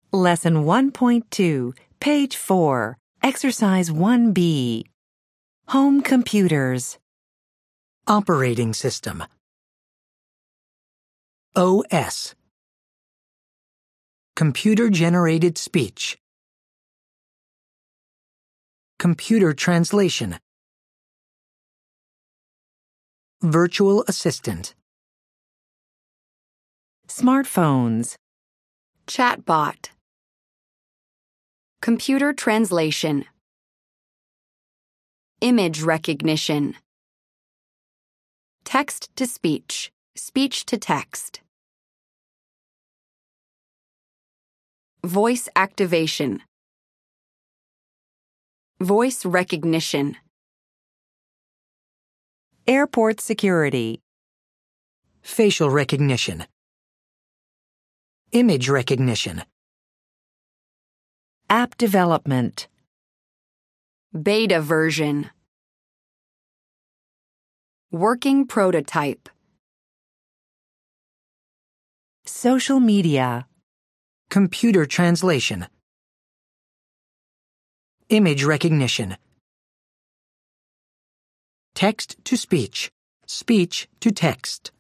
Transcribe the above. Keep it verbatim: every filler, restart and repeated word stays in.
Lesson one point two, page four, Exercise one B. Home computers. Operating system. O S. Computer-generated speech. Computer translation. Virtual assistant. Smartphones. Chatbot. Computer translation. Image recognition. Text to speech, speech to text. Voice activation. Voice recognition. Airport security. Facial recognition. Image recognition. App development. Beta version. Working prototype. Social media. Computer translation. Image recognition. Text to speech, speech to text.